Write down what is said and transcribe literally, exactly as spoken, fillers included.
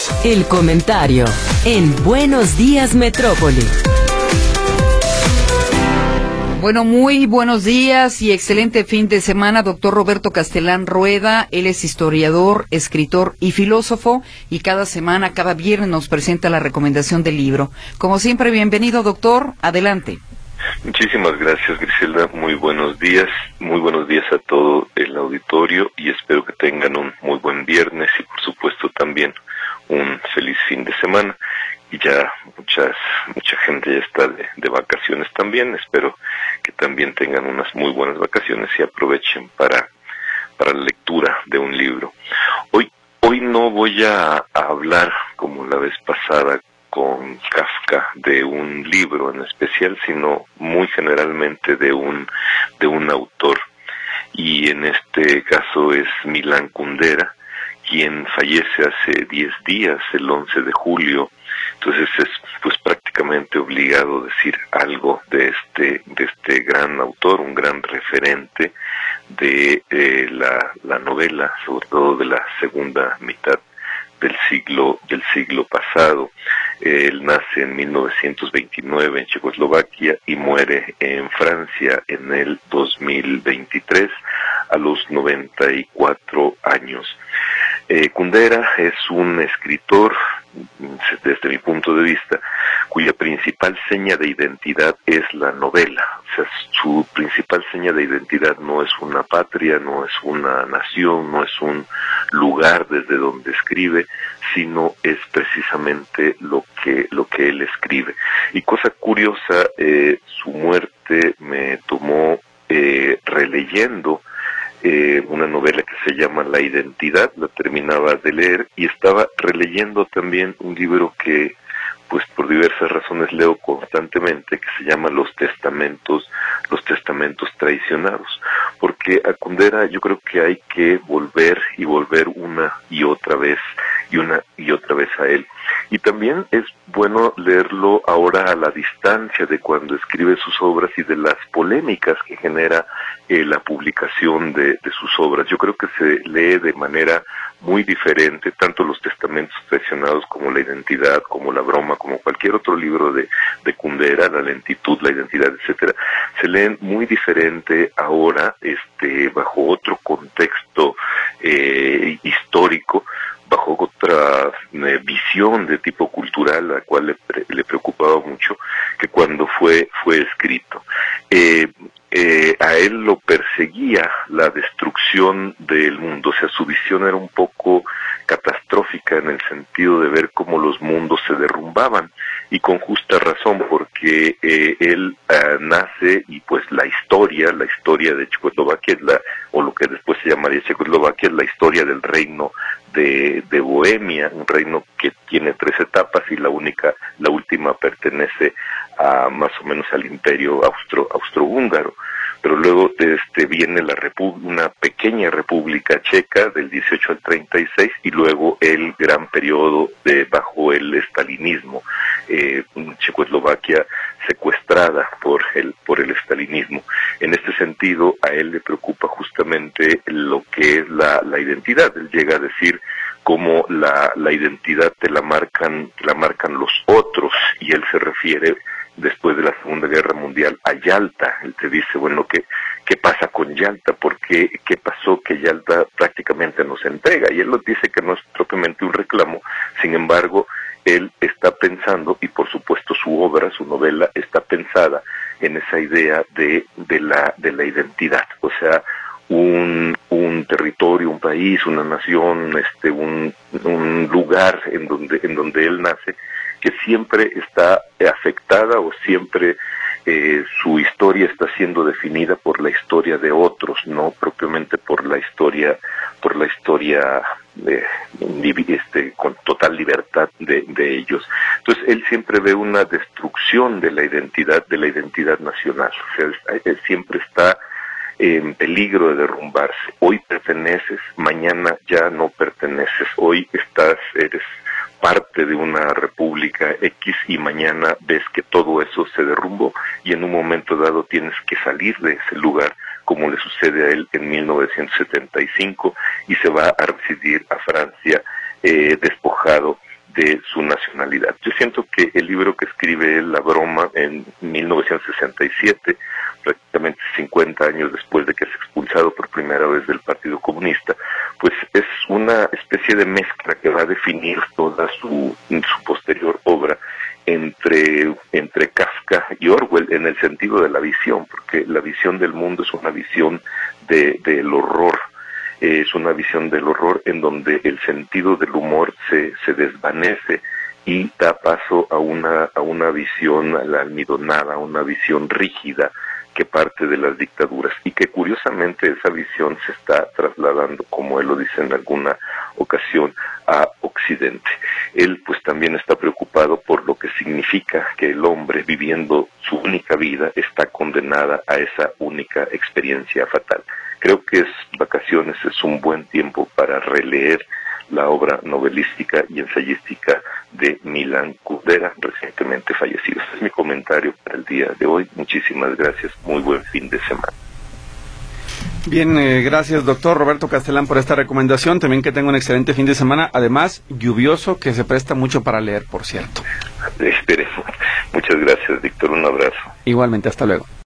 El comentario en Buenos Días Metrópoli. Bueno, muy buenos días y excelente fin de semana, doctor Roberto Castelán Rueda. Él es historiador, escritor y filósofo, y cada semana, cada viernes nos presenta la recomendación del libro. Como siempre, bienvenido, doctor. Adelante. Muchísimas gracias, Griselda. Muy buenos días. Muy buenos días a todo el auditorio y espero que tengan un muy buen viernes y, por supuesto, también un feliz fin de semana. Y ya muchas mucha gente ya está de, de vacaciones también. Espero que también tengan unas muy buenas vacaciones y aprovechen para para la lectura de un libro. Hoy hoy no voy a, a hablar como la vez pasada con Kafka de un libro en especial, sino muy generalmente de un de un autor. Y en este caso es Milan Kundera, quien fallece hace diez días, el once de julio. Entonces es pues prácticamente obligado decir algo de este de este gran autor, un gran referente de eh, la, la novela, sobre todo de la segunda mitad del siglo del siglo pasado. Él nace en mil novecientos veintinueve en Checoslovaquia y muere en Francia en el dos mil veintitrés a los noventa y cuatro años. Eh, Kundera es un escritor, desde mi punto de vista, cuya principal seña de identidad es la novela. O sea, su principal seña de identidad no es una patria, no es una nación, no es un lugar desde donde escribe, sino es precisamente lo que lo que él escribe. Y cosa curiosa, eh, su muerte me tomó eh, releyendo Eh, una novela que se llama La Identidad, la terminaba de leer y estaba releyendo también un libro que pues por diversas razones leo constantemente, que se llama Los Testamentos, los Testamentos Traicionados, porque a Kundera yo creo que hay que volver y volver una y otra vez y una y otra vez a él. Y también es bueno leerlo ahora a la distancia de cuando escribe sus obras y de las polémicas que genera eh, la publicación de, de sus obras. Yo creo que se lee de manera muy diferente, tanto Los Testamentos Traicionados como La Identidad, como La Broma, como cualquier otro libro de, de Kundera, La Lentitud, La Identidad, etcétera. Se leen muy diferente ahora, este, bajo otro contexto eh, histórico, bajo otra eh, visión de tipo cultural, a la cual le, pre, le preocupaba mucho, que cuando fue fue escrito. Eh, eh, a él lo perseguía la destrucción del mundo, o sea, su visión era un poco catastrófica en el sentido de ver cómo los mundos se derrumbaban, y con justa razón, porque eh, él uh, nace y pues la historia, la historia de Checoslovaquia, es la, o lo que después se llamaría Checoslovaquia, es la historia del reino de, de Bohemia, un reino que tiene tres etapas y la única, la última pertenece a más o menos al imperio austro, austrohúngaro. Pero luego este, viene la repu- una pequeña república checa del dieciocho al treinta y seis y luego el gran periodo de bajo el estalinismo, eh, Checoslovaquia secuestrada por el por el estalinismo. En este sentido, a él le preocupa justamente lo que es la, la identidad. Él llega a decir cómo la, la identidad te la marcan, te la marcan los otros, y él se refiere después de la Segunda Guerra Mundial a Yalta. Él te dice, bueno, ¿qué, qué pasa con Yalta? ¿Por qué, qué pasó que Yalta prácticamente nos entrega? Y él nos dice que no es propiamente un reclamo, sin embargo, él está pensando, y por supuesto su obra, su novela, está pensada en esa idea de, de la, de la identidad, o sea, un, un territorio, un país, una nación, este, un, un lugar en donde, en donde él nace, que siempre está afectada o siempre eh, su historia está siendo definida por la historia de otros, no propiamente por la historia, por la historia eh, este, con total libertad de, de ellos. Entonces él siempre ve una destrucción de la identidad, de la identidad nacional. O sea, él, él siempre está en peligro de derrumbarse. Hoy perteneces, mañana ya no perteneces. Hoy estás, eres parte de una república X y mañana ves que todo eso se derrumbó y en un momento dado tienes que salir de ese lugar, como le sucede a él en mil novecientos setenta y cinco, y se va a residir a Francia eh, despojado de su nacionalidad. Yo siento que el libro que escribe él, La broma, en mil novecientos sesenta y siete, prácticamente cincuenta años después de que es expulsado por primera vez del Partido Comunista, pues es una especie de mezcla que va a definir toda su, su posterior obra entre, entre Kafka y Orwell en el sentido de la visión, porque la visión del mundo es una visión de, del horror, es una visión del horror en donde el sentido del humor se, se desvanece y da paso a una, a una visión almidonada, a una visión rígida que parte de las dictaduras, y que curiosamente esa visión se está trasladando, como él lo dice en alguna ocasión, a Occidente. Él pues también está preocupado por lo que significa que el hombre, viviendo su única vida, está condenada a esa única experiencia fatal. Creo que es vacaciones, es un buen tiempo para releer la obra novelística y ensayística de Milan Kundera, recientemente fallecido. Este es mi comentario para el día de hoy. Muchísimas gracias. Muy buen fin de semana. Bien, eh, gracias doctor Roberto Castellán por esta recomendación. También que tenga un excelente fin de semana, además lluvioso, que se presta mucho para leer, por cierto. Esperemos. Muchas gracias, Víctor. Un abrazo. Igualmente, hasta luego.